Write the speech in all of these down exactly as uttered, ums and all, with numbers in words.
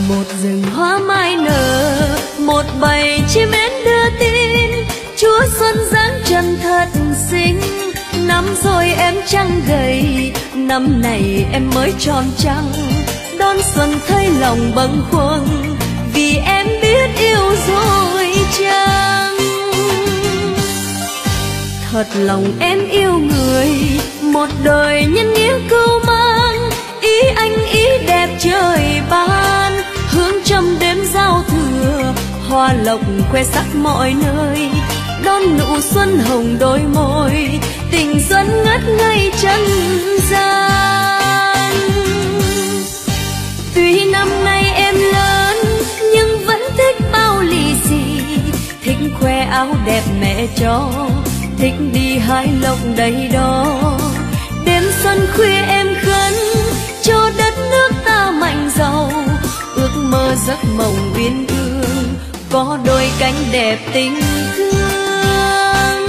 một rừng hoa mai nở, một bầy chim én đưa tin, Chúa xuân giáng trần thật xinh. Năm rồi em trăng gầy, năm này em mới tròn trăng, đón xuân thấy lòng bâng khuâng, vì em biết yêu rồi chăng. Thật lòng em yêu người, một đời nhân nghĩa cưu mang, ý anh ý đẹp trời ban, hướng trăm đêm giao thừa, hoa lộc khoe sắc mọi nơi, đón nụ xuân hồng đôi môi, tình xuân ngất ngây chân gian. Tuy năm nay em lớn nhưng vẫn thích bao lì xì, thích khoe áo đẹp mẹ cho, thích đi hái lộc đầy đó. Đêm xuân khuya em khấn cho đất nước ta mạnh giàu, ước mơ giấc mộng uyên ương, có đôi cánh đẹp tình thương.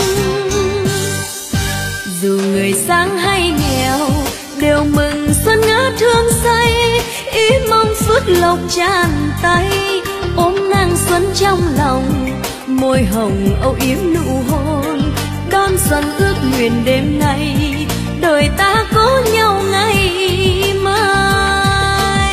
Dù người sáng hay nghèo đều mừng xuân ngát hương say, ý mong phước lộc tràn tay, ôm nắng xuân trong lòng, môi hồng âu yếm nụ hôn, đón xuân ước nguyện đêm nay, đời ta có nhau ngày mai.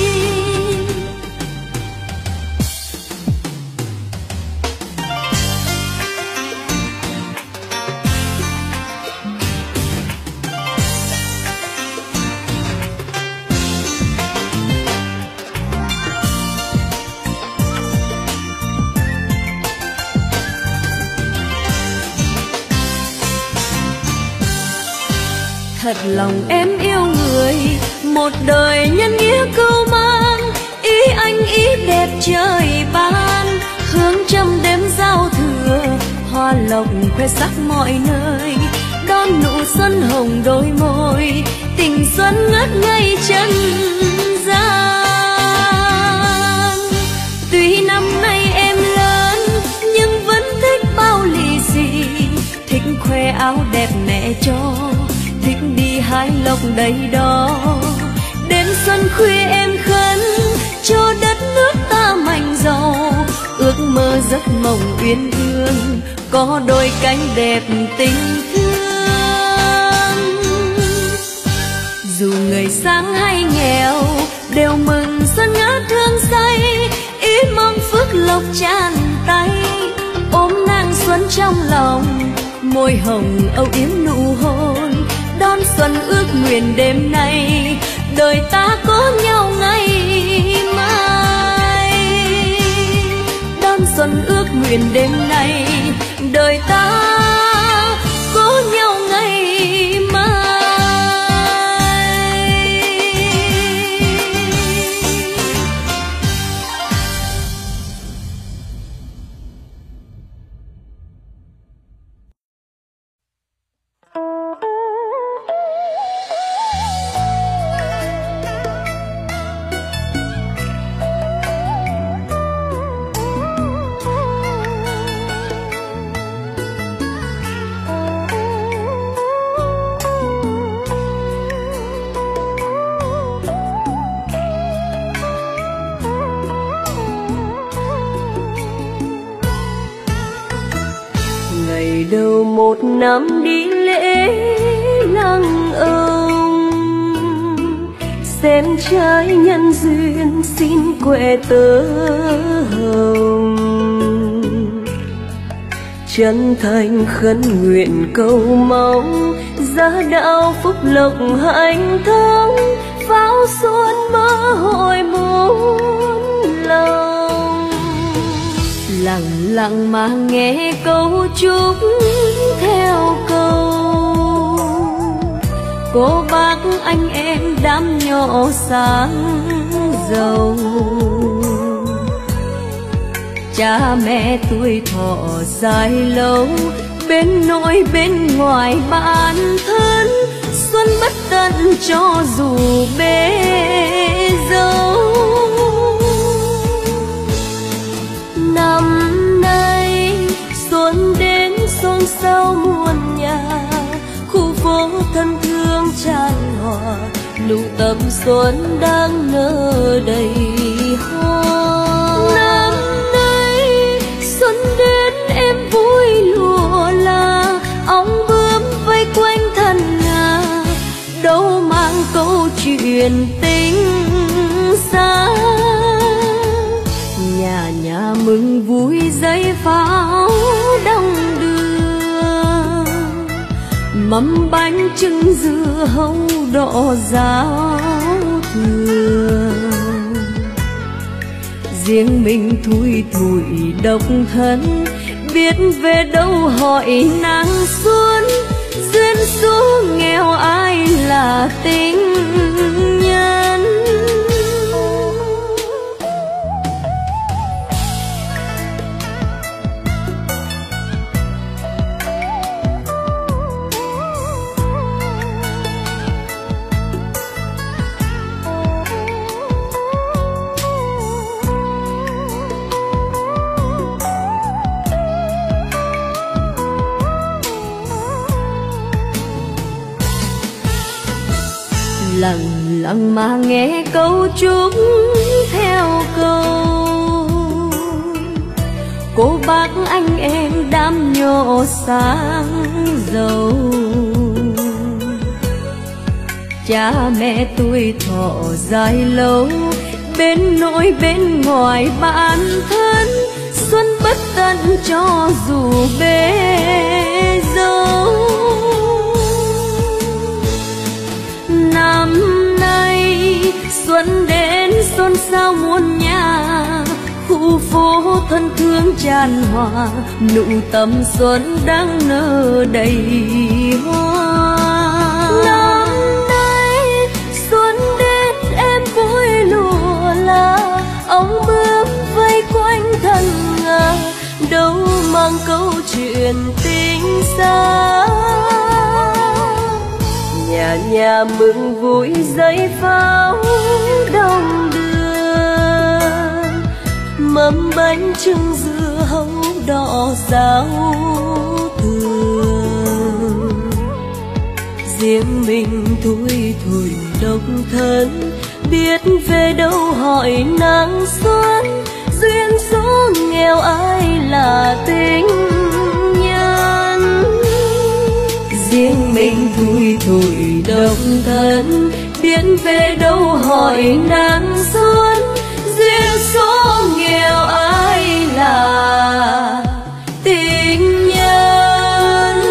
Thật lòng em yêu người, một đời nhân nghĩa cưu mang, ý anh ý đẹp trời ban, hướng trăm đêm giao thừa, hoa lộc khoe sắc mọi nơi, đón nụ xuân hồng đôi môi, tình xuân ngất ngây chân gian. Tuy năm nay em lớn nhưng vẫn thích bao lì xì, thích khoe áo đẹp mẹ cho, thích đi hái lộc đầy đó. Đến xuân khuya em khấn cho đất nước ta mạnh giàu, ước mơ giấc mộng uyên ương, có đôi cánh đẹp tình thương. Dù người sáng hay nghèo đều mừng xuân ngát hương say, ý mong phước lộc tràn tay, ôm nắng xuân trong lòng, môi hồng âu yếm nụ hôn, đón xuân ước nguyện đêm nay, đời ta có nhau ngày mai. Đón xuân ước nguyện đêm nay, đời ta có nhau ngày mai. Đầu một năm đi lễ lăng ông, xem trái nhân duyên xin quẹ tơ hồng, chân thành khấn nguyện cầu mong, gia đạo phúc lộc hạnh thông, pháo xuân mơ hội muôn lòng. Lặng lặng mà nghe câu chúc theo câu, cô bác anh em đám nhỏ sáng giàu, cha mẹ tuổi thọ dài lâu, bên nội bên ngoài bạn thân, xuân bất tận cho dù bế dâu. Năm nay xuân đến xôn xao muôn nhà, khu phố thân thương tràn hòa, nụ tầm xuân đang nở đầy hoa. Năm nay xuân đến em vui lụa là ong bướm vây quanh thân ngà, đâu mang câu chuyện tình xa. Nhà nhà mừng vui giấy pháo đông đưa, mâm bánh trưng dưa hấu đỏ ráo thừa. Riêng mình thui thủi độc thân, biết về đâu hỏi nắng xuân. Duyên số nghèo ai là tình nhân. Lặng lặng mà nghe câu chúc theo câu, cô bác anh em đám nhỏ sáng giàu. Cha mẹ tôi thọ dài lâu, bên nội bên ngoài bạn thân. Xuân bất tận cho dù bê dâu. Năm nay xuân đến xuân sao muôn nhà, khu phố thân thương tràn hòa. Nụ tầm xuân đang nở đầy hoa. Năm nay xuân đến em vui lụa là ong bướm vây quanh thân ngà, đâu mang câu chuyện tình xa. Nhà nhà mừng vui giấy pháo đông đưa, mâm bánh trưng dưa hấu đỏ ráo thừa. Riêng mình thui thủi độc thân, biết về đâu hỏi nắng xuân. Duyên số nghèo ai là tình nhân. Riêng mình thui thủi độc thân, biết về đâu hỏi nắng xuân. Duyên số nghèo ai là tình nhân.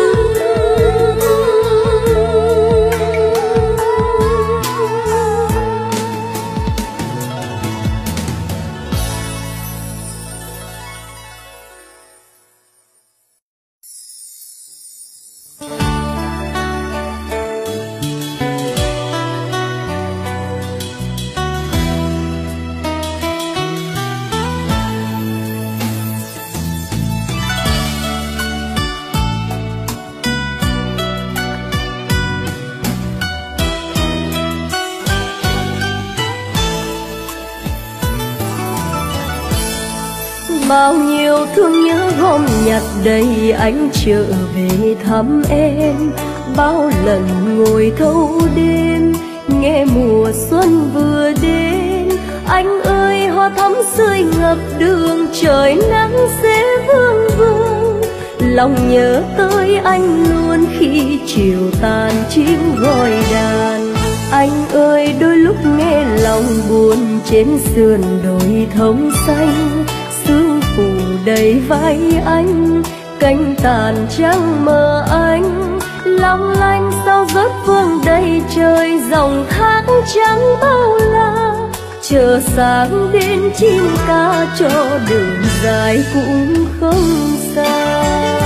Bao nhiêu thương nhớ gom nhặt đầy anh trở về thăm em. Bao lần ngồi thâu đêm nghe mùa xuân vừa đến. Anh ơi hoa thắm rơi ngập đường, trời nắng sẽ vương vương. Lòng nhớ tới anh luôn khi chiều tàn chim gọi đàn. Anh ơi đôi lúc nghe lòng buồn trên sườn đồi thông xanh. Sương phủ đầy vai anh, cánh tàn trăng mờ anh. Long lanh sao rớt vương đầy trời, dòng thác trắng bao la. Chờ sáng đến chim ca cho đường dài cũng không xa.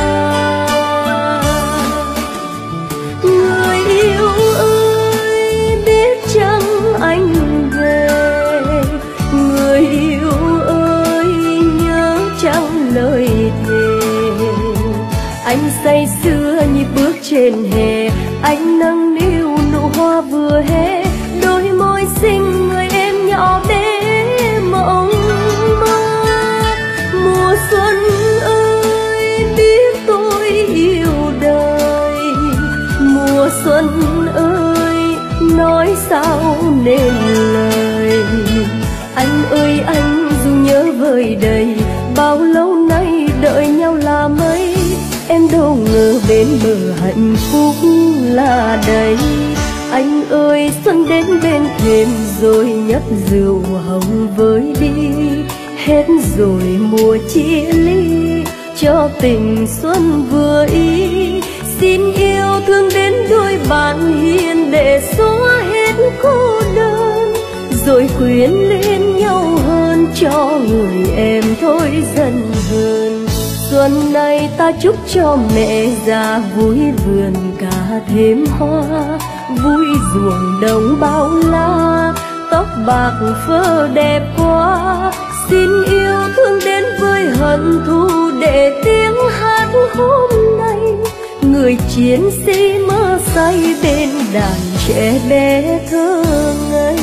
Người yêu ơi biết chăng anh về, người yêu ơi nhớ chăng lời thề. Anh say sưa nhịp bước trên hè, anh nâng niu nụ hoa vừa hé. Đôi môi xinh người em nhỏ bé mộng mơ. Mùa xuân ơi biết tôi yêu đời, mùa xuân ơi nói sao nên lời. Anh ơi anh dù nhớ vời đầy, bao lâu nay đợi nhau là mấy, em đâu ngờ bên bờ hạnh phúc là đây. Anh ơi xuân đến bên thềm rồi nhấp rượu hồng với đi, hết rồi mùa chia ly cho tình xuân vừa ý. Xin yêu thương đến đôi bạn hiền để xóa hết cô đơn, rồi quyến lên nhau hơn cho người em thôi dần hơn. Xuân này ta chúc cho mẹ già vui vườn cả thêm hoa, vui ruộng đồng bao la, tóc bạc phơ đẹp quá. Xin yêu thương đến với hận thù để tiếng hát hôm nay, người chiến sĩ mơ say bên đàn trẻ bé thơ ngây.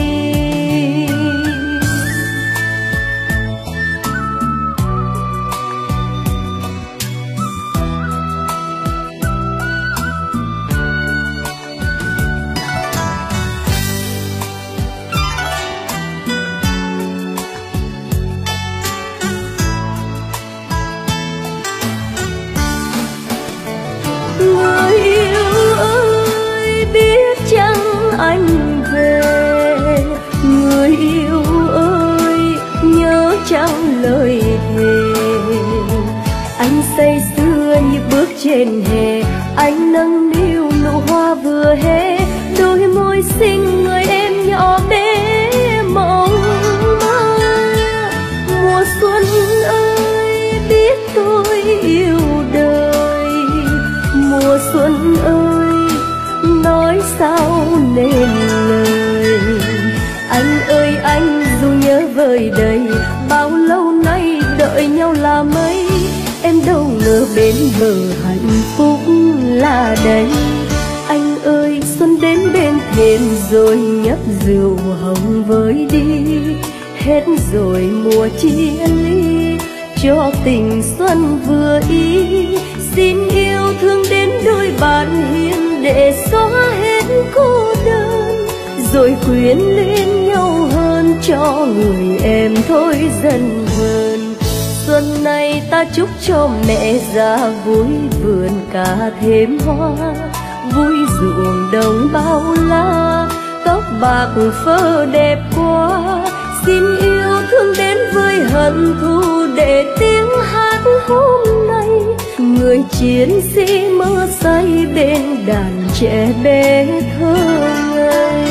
Người yêu ơi biết chăng anh về, người yêu ơi nhớ chăng lời thề. Anh say sưa như bước trên hè, anh nâng niu nụ hoa vừa hé, đôi môi xinh người em nhỏ bé mong mơ. Mùa xuân ơi biết tôi yêu đời, mùa xuân ơi nói sao nên lời. Anh ơi anh dù nhớ vời đầy, bao lâu nay đợi nhau là mấy, em đâu ngờ bên bờ hạnh phúc là đây. Anh ơi xuân đến bên thềm rồi nhấp rượu hồng với đi, hết rồi mùa chia ly cho tình xuân vừa ý. Xin yêu thương đến đôi bạn hiền để xóa hết cô đơn, rồi quyến lên nhau hơn cho người em thôi dần hơn. Xuân này ta chúc cho mẹ già vui vườn cả thêm hoa, vui ruộng đồng bao la, tóc bạc phơ đẹp quá. Xin yêu thương đến với hận thù để tiếng hát hôm nay, người chiến sĩ mơ say bên đàn trẻ bé thơ ngây.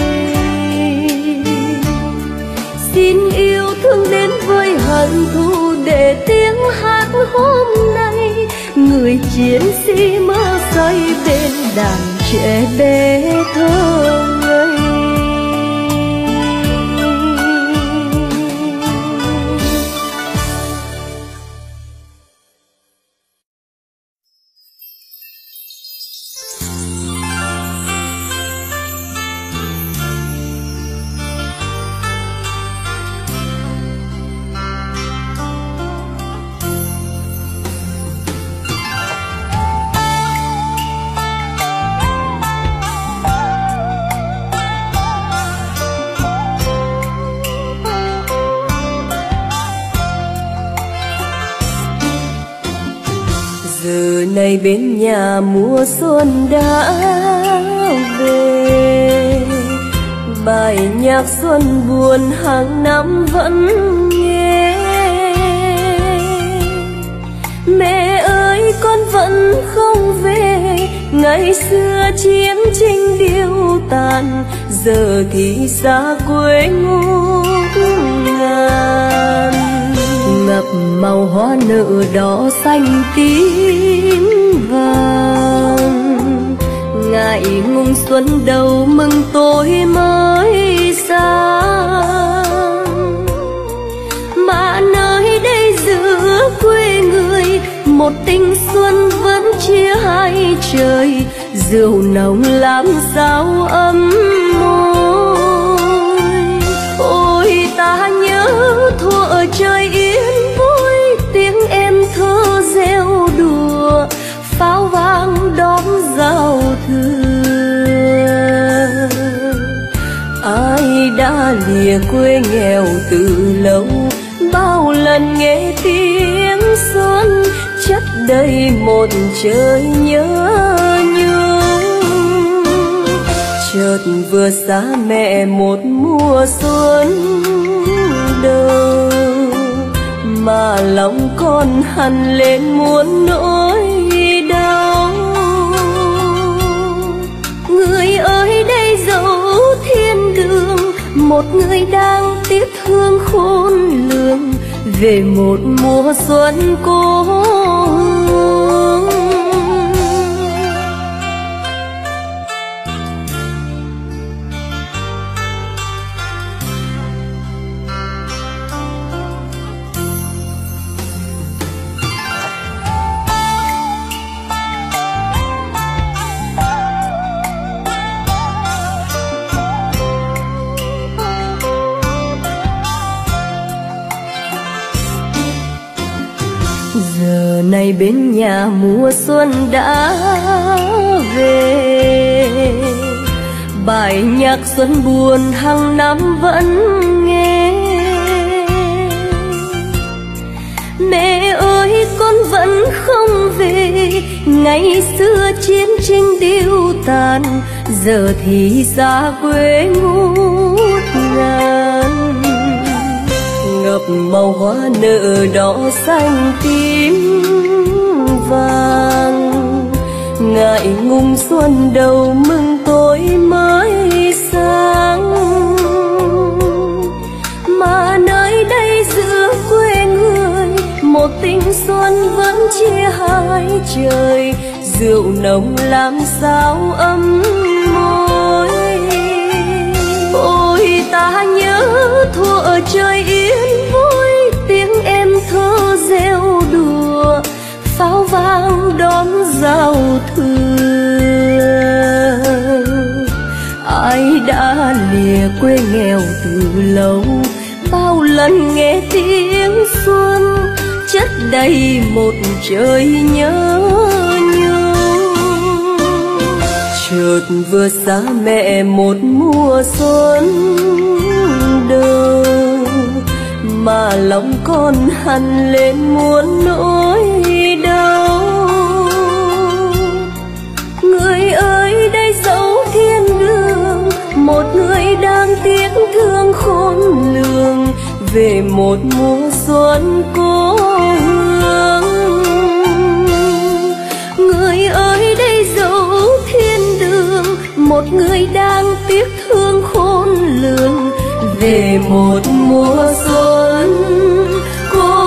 Xin yêu thương đến với hận thù để tiếng hát hôm nay, người chiến sĩ mơ say bên đàn trẻ bé thơ ngây. Giờ này bên nhà mùa xuân đã về, bài nhạc xuân buồn hàng năm vẫn nghe. Mẹ ơi con vẫn không về, ngày xưa chiến tranh điêu tàn, giờ thì xa quê ngút ngàn. Ngập màu hoa nở đỏ xanh tím vàng, ngại ngùng xuân đầu mừng tôi mới sang. Mà nơi đây giữa quê người, một tình xuân vẫn chia hai trời, rượu nồng làm sao ấm môi. Ôi ta nhớ thuở trời yên vui, tiếng em thơ reo đùa, pháo vang đón giao thừa. Ai đã lìa quê nghèo từ lâu, bao lần nghe tiếng xuân chất đầy một trời nhớ nhung. Chợt vừa xa mẹ một mùa xuân đâu, mà lòng con hằn lên muôn nỗi đau. Người ơi đây dẫu thiên đường, một người đang tiếc thương khôn lường, về một mùa xuân cố hương. Giờ này bên nhà mùa xuân đã về, bài nhạc xuân buồn hàng năm vẫn nghe. Mẹ ơi con vẫn không về, ngày xưa chiến tranh điêu tàn, giờ thì xa quê ngút ngàn. Ngập màu hoa nở đỏ xanh tím vàng, ngại ngùng xuân đầu mừng tối mới sáng. Mà nơi đây giữa quê người, một tình xuân vẫn chia hai trời, rượu nồng làm sao ấm môi. Ôi ta nhớ thuở trời yên vui, tiếng em thơ reo đùa, pháo vang đón giao thừa. Ai đã lìa quê nghèo từ lâu, bao lần nghe tiếng xuân chất đầy một trời nhớ nhung. Chợt vừa xa mẹ một mùa xuân đâu, mà lòng con hằn lên muôn nỗi đau. Người ơi đây dẫu thiên đường, một người đang tiếc thương khôn lường, về một mùa xuân cố hương. Người ơi đây dẫu thiên đường, một người đang tiếc thương khôn lường, về một mùa xuân cố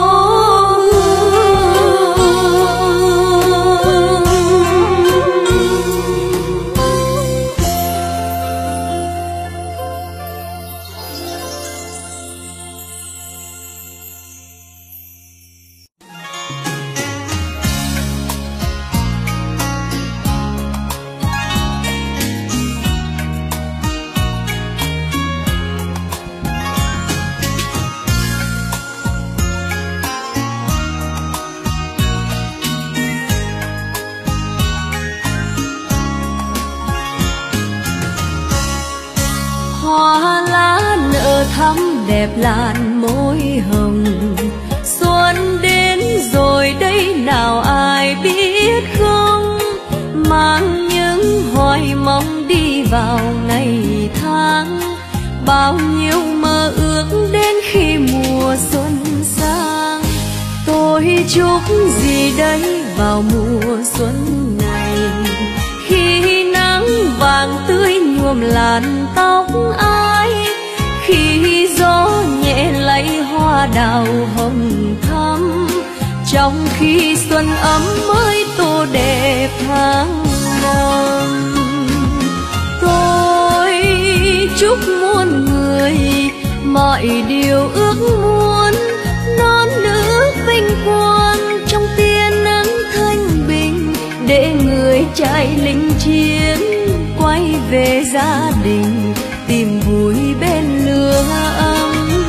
thắm đẹp làn môi hồng. Xuân đến rồi đây nào ai biết không, mang những hoài mong đi vào ngày tháng. Bao nhiêu mơ ước đến khi mùa xuân sang. Tôi chúc gì đây vào mùa xuân này, khi nắng vàng tươi nhuộm làn tóc ai, khi gió nhẹ lay hoa đào hồng thắm, trong khi xuân ấm mới tô đẹp tháng năm. Tôi chúc muôn người mọi điều ước muốn, non nước vinh quang trong tiên ấn thanh bình, để người trai lính chiến quay về gia đình tìm vui bên lửa ấm.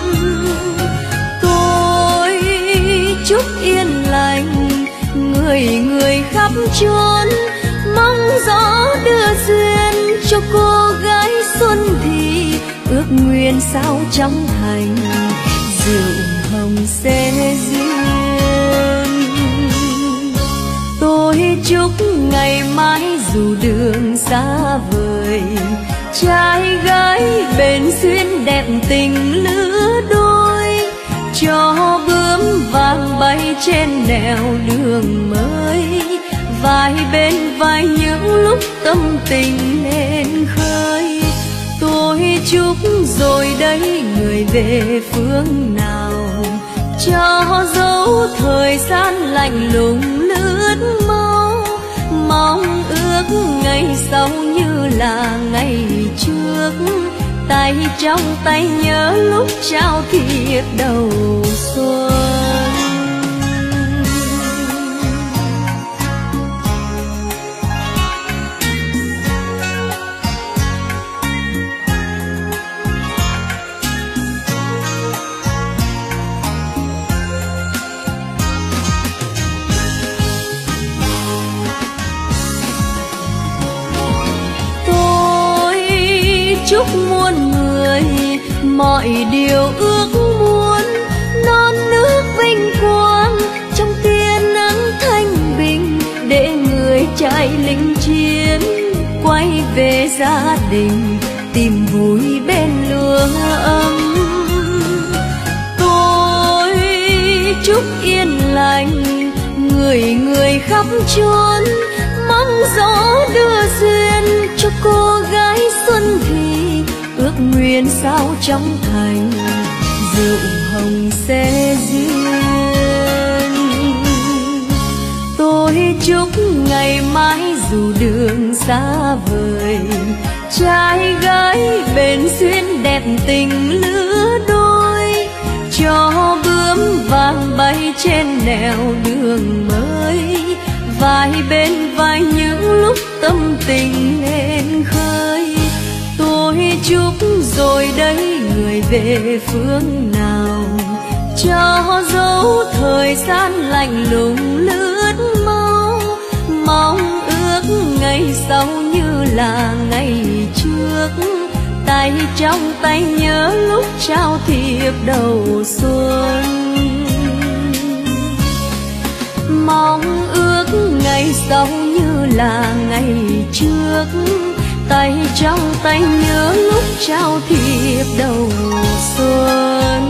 Tôi chúc yên lành người người khắp chốn, mong gió đưa duyên cho cô gái xuân thì ước nguyên sao trong thành rượu hồng sẽ duyên. Tôi chúc ngày mai dù đường xa vời, trai gái bền duyên đẹp tình lứa đôi, cho bướm vàng bay trên nẻo đường mới, vai bên vai những lúc tâm tình lên khơi. Tôi chúc rồi đấy người về phương nào, cho dấu thời gian lạnh lùng lướt mau, mong ước ngày sau như là ngày trước, tay trong tay nhớ lúc trao thiệp đầu xuân. Chúc muôn người mọi điều ước muốn, non nước vinh quang trong tia nắng thanh bình, để người trai lính chiến quay về gia đình tìm vui bên lửa ấm. Tôi chúc yên lành người người khắp chốn, mong gió đưa duyên cho cô gái xuân thì ước nguyện sao trong thành rượu hồng sẽ duyên. Tôi chúc ngày mai dù đường xa vời, trai gái bền duyên đẹp tình lứa đôi, cho bướm vàng bay trên nẻo đường mới, vai bên vai những lúc tâm tình lên khơi. Tôi chúc rồi đấy người về phương nào, cho dấu thời gian lạnh lùng lướt mau, mong ước ngày sau như là ngày trước, tay trong tay nhớ lúc trao thiệp đầu xuân. Mong ước ngày sau như là ngày trước, tay trong tay nhớ lúc trao thiệp đầu xuân.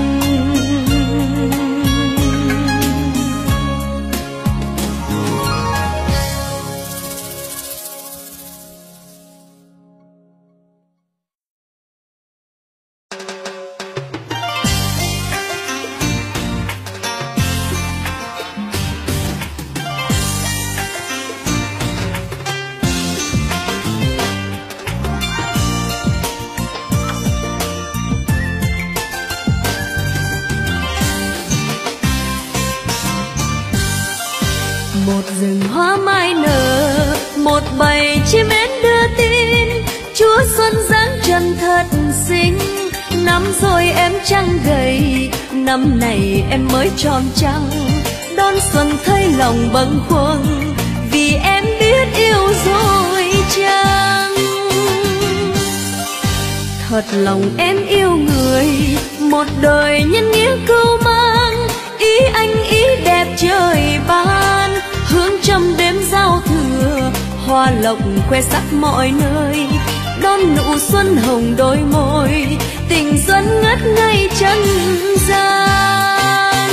Một rừng hoa mai nở, một bầy chim én đưa tin, Chúa xuân dáng chân thật xinh. Năm rồi em trăng gầy, năm này em mới tròn trăng, đón xuân thấy lòng bâng khuâng, vì em biết yêu rồi chăng. Thật lòng em yêu người, một đời nhân nghĩa cưu mang, ý anh ý đẹp trời ban, hương trăm đêm giao thừa, hoa lộc khoe sắc mọi nơi, đón nụ xuân hồng đôi môi, tình xuân ngất ngây chân gian.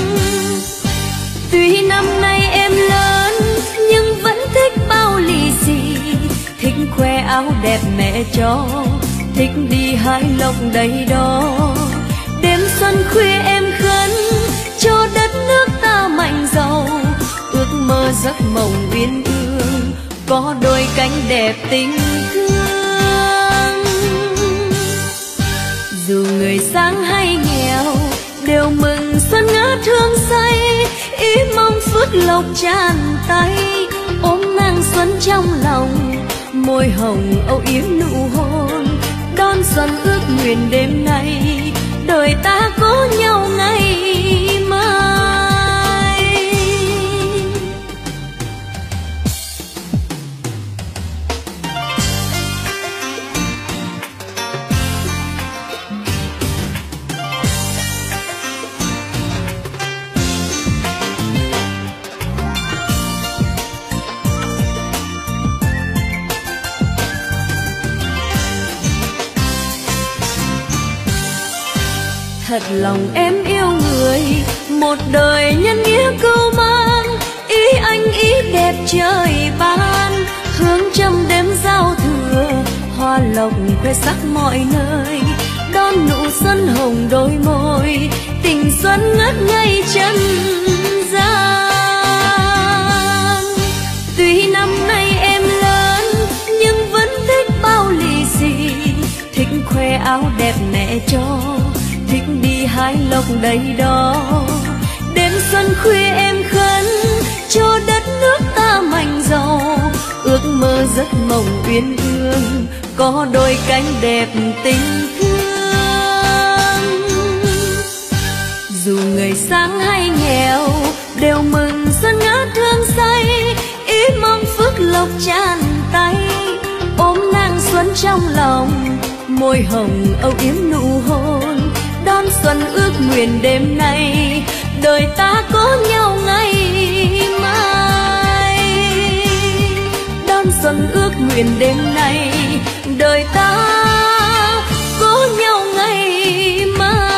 Tuy năm nay em lớn nhưng vẫn thích bao lì xì, thích khoe áo đẹp mẹ cho, thích đi hái lộc đầy đó. Đêm xuân khuya em khấn cho đất nước ta mạnh giàu, ước mơ giấc mộng uyên ương, có đôi cánh đẹp tình thương. Dù người sáng hay nghèo đều mừng xuân ngát hương say, ý mong phước lộc tràn tay, ôm nắng xuân trong lòng, môi hồng âu yếm nụ hôn, đón xuân ước nguyện đêm nay, đời ta có nhau ngày mai. thật lòng em yêu người, một đời nhân nghĩa cưu mang, ý anh ý đẹp trời ban, hương trăm đêm giao thừa, hoa lộc khoe sắc mọi nơi, đón nụ xuân hồng đôi môi, tình xuân ngất ngây chân gian. Tuy năm nay em lớn nhưng vẫn thích bao lì xì, thích khoe áo đẹp mẹ cho, thích đi hái lộc đầy đó. Đêm xuân khuya em khấn cho đất nước ta mạnh giàu, ước mơ giấc mộng uyên ương có đôi cánh đẹp tình thương. Dù người sáng hay nghèo đều mừng xuân ngát hương say, ý mong phước lộc tràn tay, ôm nàng xuân trong lòng, môi hồng âu yếm nụ hôn, đón xuân ước nguyện đêm nay, đời ta có nhau ngày mai. Đón xuân ước nguyện đêm nay, đời ta có nhau ngày mai.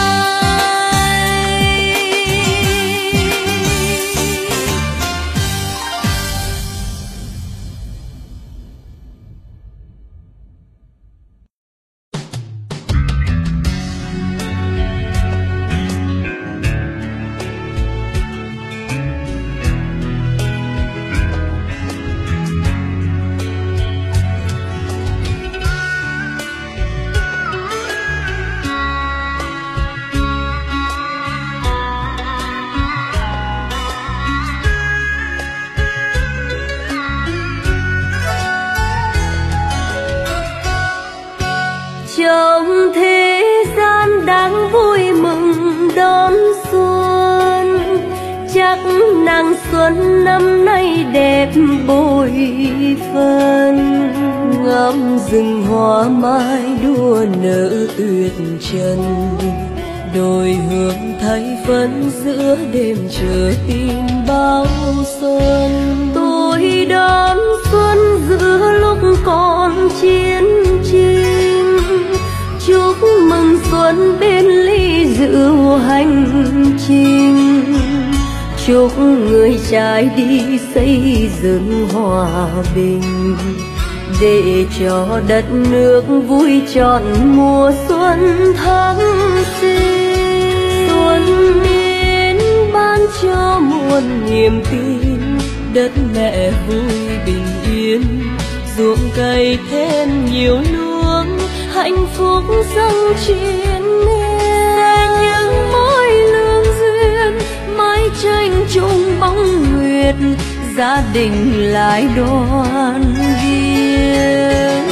Trong thế gian đang vui mừng đón xuân, chắc nàng xuân năm nay đẹp bội phần. Ngắm rừng hoa mai đua nở tuyệt trần, đôi hương thay phấn giữa đêm chờ tin báo xuân. Tôi đón xuân giữa lúc còn chiến tranh, chúc mừng xuân bên ly rượu hành trình, chúc người trai đi xây dựng hòa bình, để cho đất nước vui trọn mùa xuân tháng sinh. Xuân đến ban cho muôn niềm tin, đất mẹ vui bình yên, ruộng cây thêm nhiều luống, hạnh phúc dâng triền miên. Những mối lương duyên mái tranh chung bóng nguyệt, gia đình lại đoàn viên.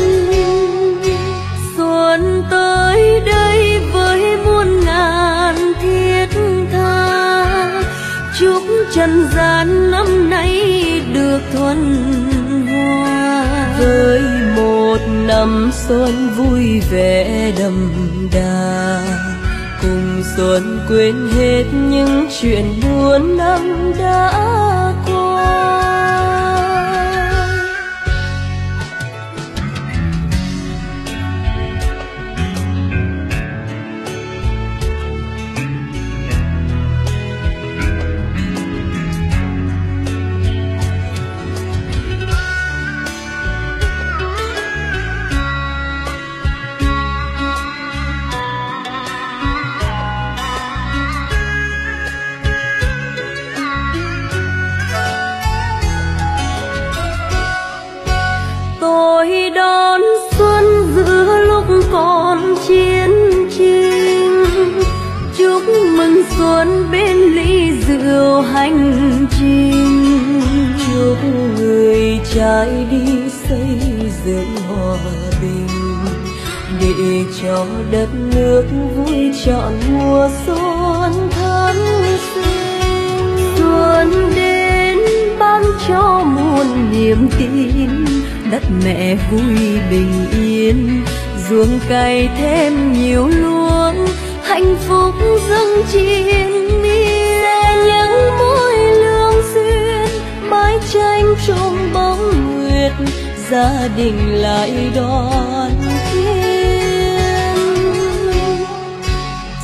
Xuân tới đây với muôn ngàn thiết tha, chúc trần gian năm nay được thuần hoa. Với một năm xuân vui vẻ đậm đà, cùng xuân quên hết những chuyện buồn năm đã qua. Tôi đón xuân giữa lúc còn chiến tranh, chúc mừng xuân bên ly rượu hành trình, chúc người trai đi xây dựng hòa bình, để cho đất nước vui trọn mùa xuân tháng sinh. Xuân đến ban cho muôn niềm tin, đất mẹ vui bình yên, ruộng cày thêm nhiều luống, hạnh phúc dâng triền miên. Những mối lương duyên mái tranh chung bóng nguyệt, gia đình lại đoàn viên.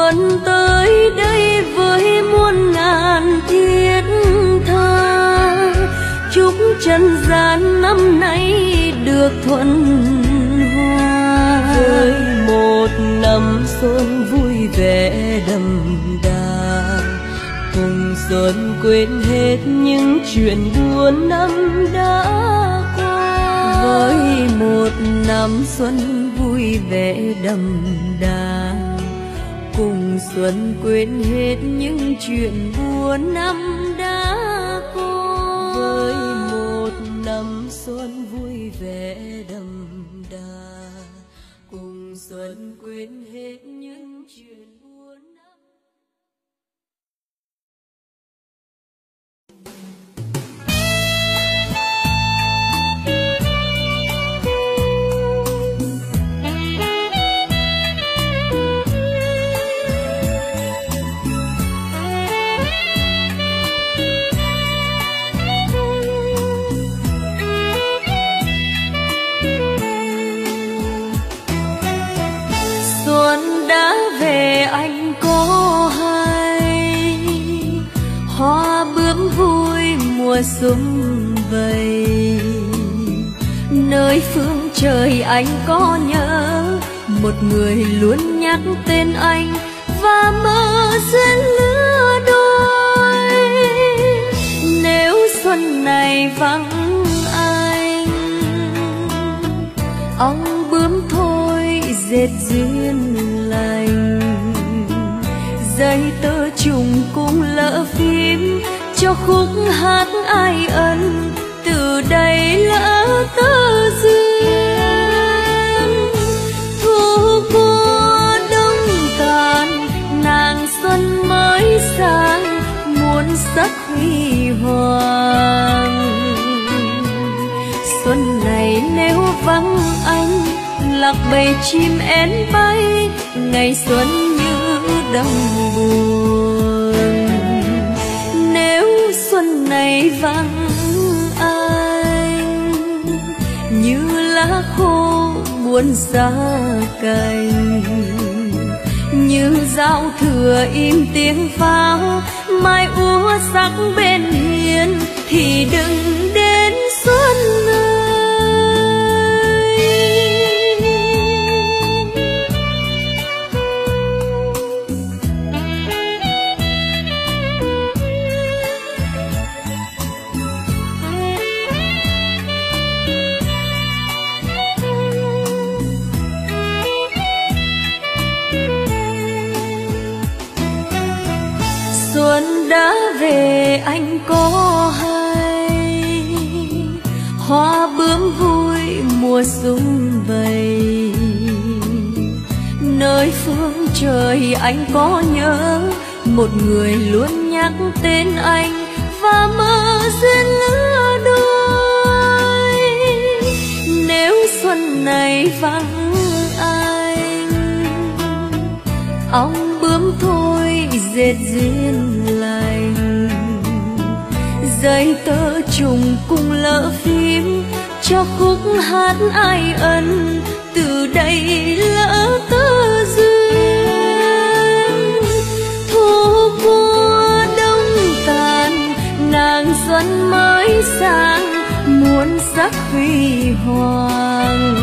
xuân tới đây với muôn ngàn thiết tha, chúc trần gian năm nay được thuận hòa. với một năm xuân vui vẻ đậm đà, cùng xuân quên hết những chuyện buồn năm đã qua. Với một năm xuân vui vẻ đậm đà, cùng xuân quên hết những chuyện buồn năm đã qua. với một năm xuân vui vẻ đậm đà, cùng xuân quên hết những chuyện buồn năm. xuân đã về anh có hay, hoa bướm vui mùa sum vầy. Nơi phương trời anh có nhớ một người luôn nhắc tên anh và mơ duyên lứa đôi. Nếu xuân này vắng anh, ong bướm thôi dệt duyên lành. Dây tơ trùng cung lỡ phím cho khúc hát ai ân, từ đây lỡ tơ duyên. Thu qua đông tàn, nàng xuân mới sang, muôn sắc huy hoàng. Xuân này nếu vắng anh, lạc bầy chim én bay, ngày xuân như đông buồn. Nếu xuân này vắng anh, như lá khô buồn xa cành, như giao thừa im tiếng pháo, mai úa sắc bên hiên thì đừng đến xuân ơi. Xuân đã về anh có hay, hoa bướm vui mùa sum vầy. Nơi phương trời anh có nhớ một người luôn nhắc tên anh và mơ duyên lứa đôi. Nếu xuân này vắng anh, ong bướm thôi dệt duyên lành. Dây tơ trùng cung lỡ phím cho khúc hát ai ân, từ đây lỡ tơ duyên. Thu qua đông tàn, nàng xuân mới sang, muôn sắc huy hoàng.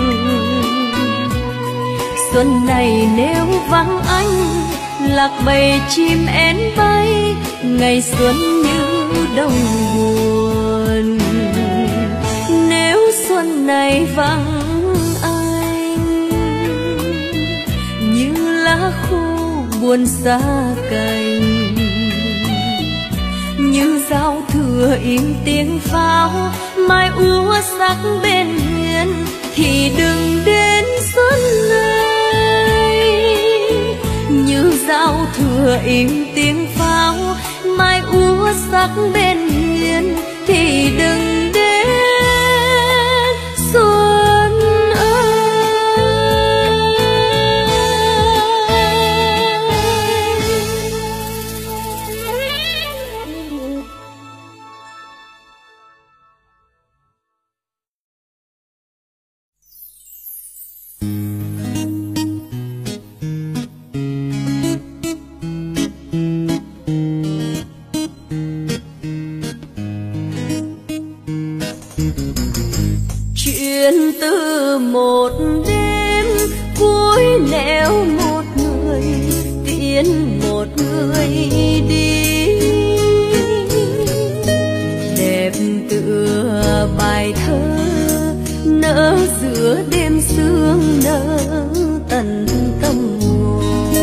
Xuân này nếu vắng anh, lạc bầy chim én bay, ngày xuân như đông buồn. Nếu xuân này vắng anh, như lá khô buồn xa cành, như giao thừa im tiếng pháo, mai úa sắc bên hiên thì đừng đến xuân này. Như giao thừa im tiếng pháo, mai úa sắc bên hiên thì đừng đến xuân ơi. chuyện từ một đêm cuối nẻo một người tiến một người đi, đẹp tựa bài thơ nở giữa đêm sương nở tận tâm hồn.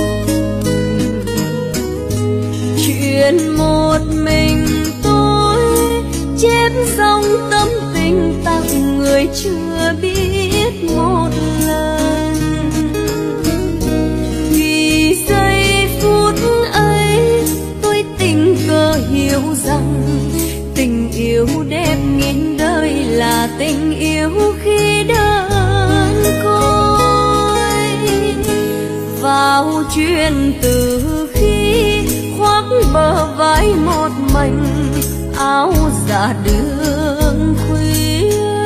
Chuyện một mình tôi chép dòng tâm tình tặng người chưa biết một lần. Vì giây phút ấy tôi tình cờ hiểu rằng tình yêu đẹp nghìn đời là tình yêu khi đơn côi. Vào chuyện từ khi khoác bờ vai một mình áo dạ đường khuya,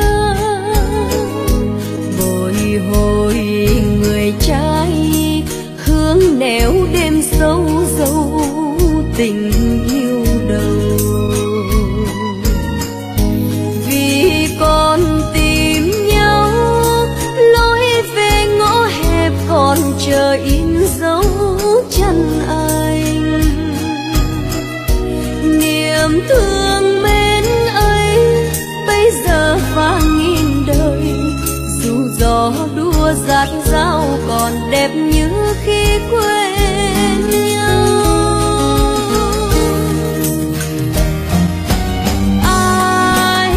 bồi hồi người trai hướng nẻo đêm sâu dấu tình yêu đầu. Vì còn tìm nhau lối về ngõ hẹp còn chờ in dấu chân anh, niềm thương mến ấy bây giờ vang nghìn đời. Dù gió đua dạt dao còn đẹp như khi quên nhau. Ai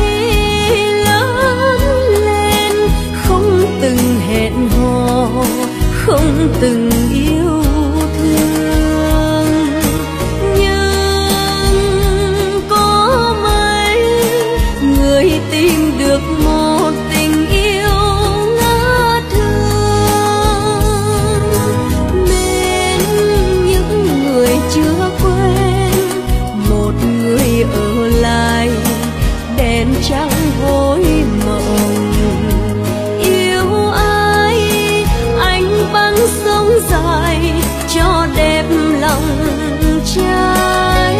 lớn lên không từng hẹn hò, không từng yêu thương, nhưng có mấy người tìm được một tình yêu ngát thương. Nên những người chưa quên, một người ở lại đèn trắng vội mộng. Yêu ai anh băng sông dài cho đẹp lòng trai.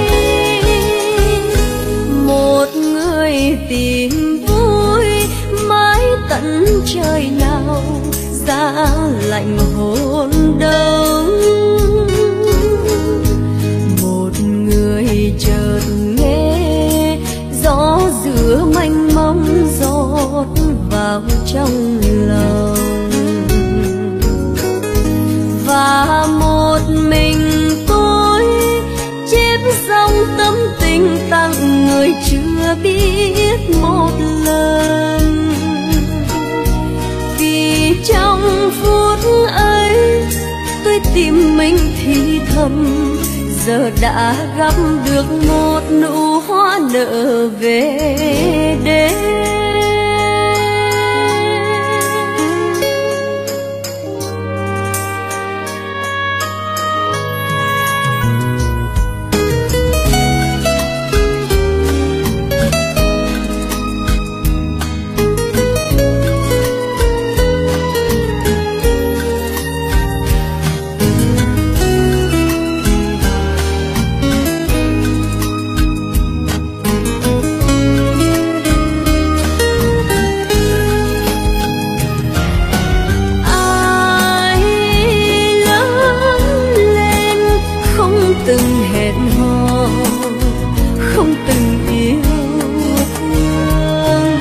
Một người tìm vui mãi tận trời nào giá lạnh hôn đông. Một người chợt nghe gió giữa mênh mông rót vào trong lòng. Và một mình tôi chép dòng tâm tình tặng người chưa biết một lần. Vì trong phút ấy tôi tìm mình thì thầm, giờ đã gặp được một nụ hoa nở về đêm. Từng hẹn hò không từng yêu thương,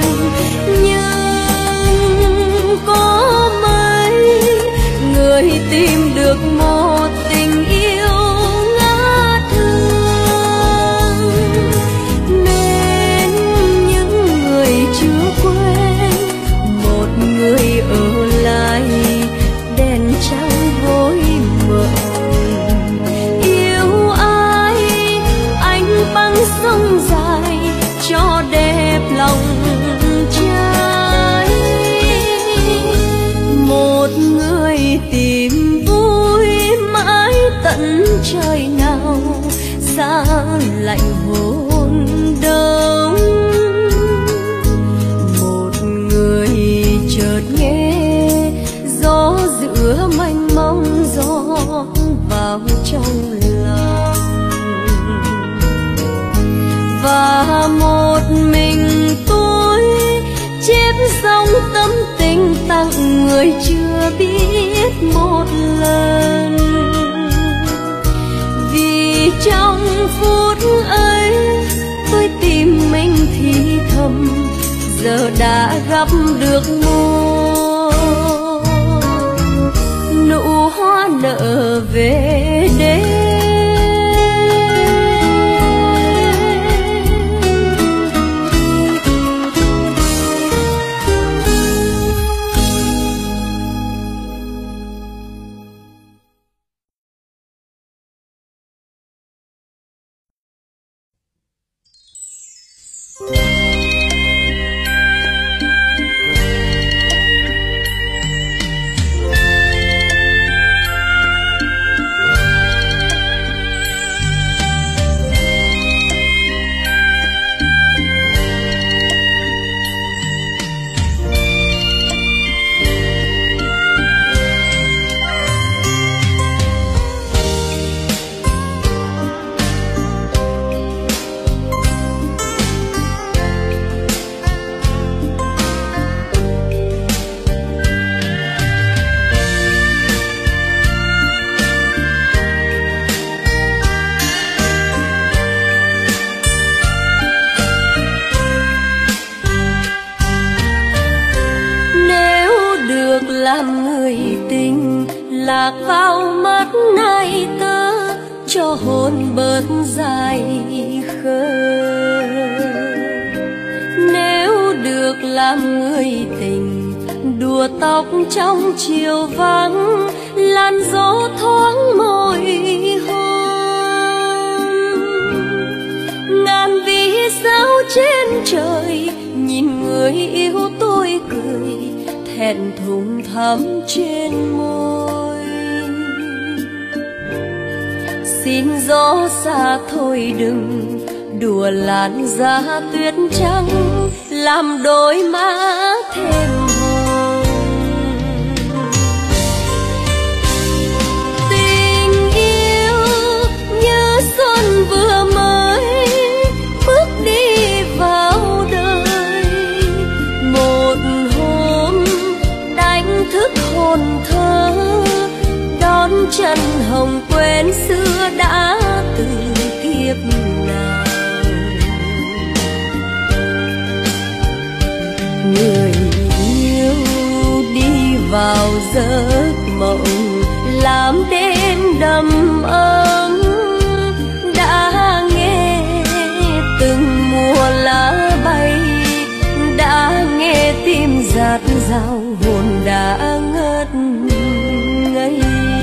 nhưng có mấy người tìm được một tình yêu ngát thương. Nên những người chưa quên, một người ở lại đèn trắng vội mộng. Băng sông dài cho đẹp lòng trai. Một người tìm vui mãi tận trời nào giá lạnh hôn đông. Một người chợt nghe gió giữa mênh mông rót vào trong lòng. Và một mình tôi chép dòng dâng tâm tình tặng người chưa biết một lần. Vì trong phút ấy tôi tìm mình thì thầm, giờ đã gặp được một nụ hoa nở về đêm. Làm người tình lạc vào mắt này tớ, cho hồn bớt dài khờ. Nếu được làm người tình đùa tóc trong chiều vắng, làn gió thoáng môi hôn. Ngàn vì sao trên trời nhìn người yêu tôi cười, thẹn thùng thắm trên môi. Xin gió xa thôi đừng đùa làn da tuyết trắng, làm đôi má thêm hồng. Tình yêu như xuân vừa mới bước đi vào đời, một hôm đánh thức hồn thơ, đón chân hồng quên xưa đã từ kiếp nào. Người yêu đi vào giấc mộng, làm đêm đầm ấm, đã nghe từng mùa lá bay, đã nghe tim rạt rào, hồn đã ngất ngây.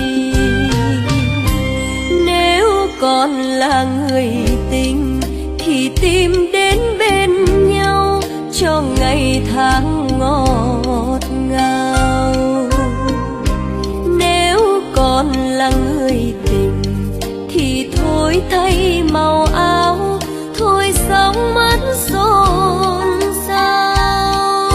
Nếu còn là người tình thì tìm đến bên nhau, cho ngày tháng ngọt ngào. Nếu còn là người tình thì thôi thay màu áo, thôi sống mất xôn xao.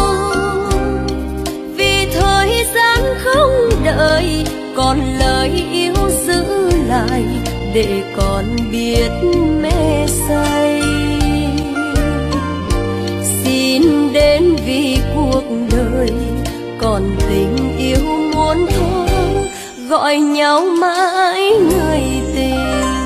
Vì thời gian không đợi, còn lời yêu giữ lại để còn biết mê say. Xin đến vì cuộc đời còn tình yêu muôn thuở, gọi nhau mãi người tình.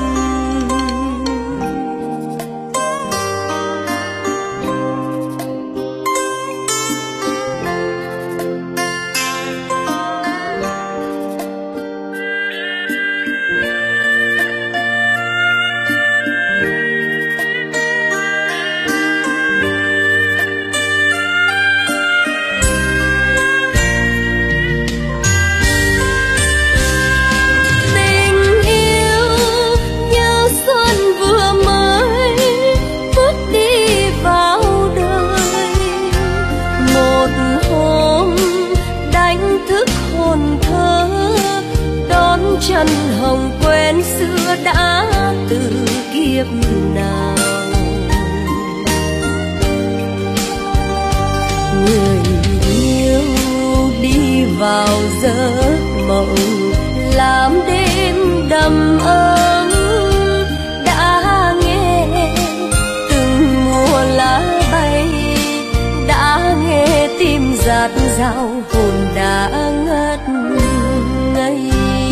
Chân hồng quên xưa đã từ kiếp nào. Người yêu đi vào giấc mộng, làm đêm đầm ấm, đã nghe từng mùa lá bay, đã nghe tim rạt bát giao hồn đã ngất ngây.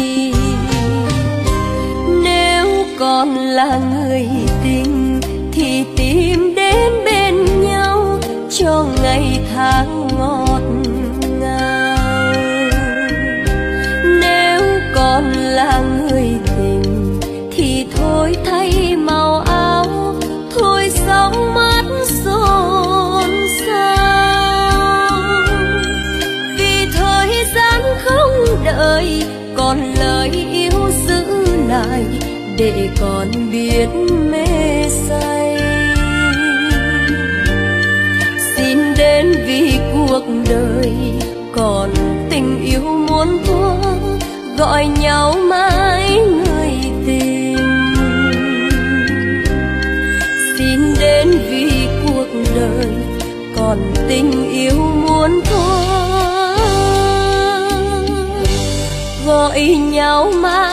Nếu còn là người tình thì tìm đến bên nhau cho ngày tháng ngọt ngào. Nếu còn là người tình thì thôi thay màu áo, thôi sóng mắt xôn xao. Vì thời gian không đợi, còn lời yêu giữ lại để còn biết mê say. Xin đến vì cuộc đời còn tình yêu muôn thuở, gọi nhau mãi người tình. Xin đến vì cuộc đời còn tình yêu muôn thuở, gọi nhau mãi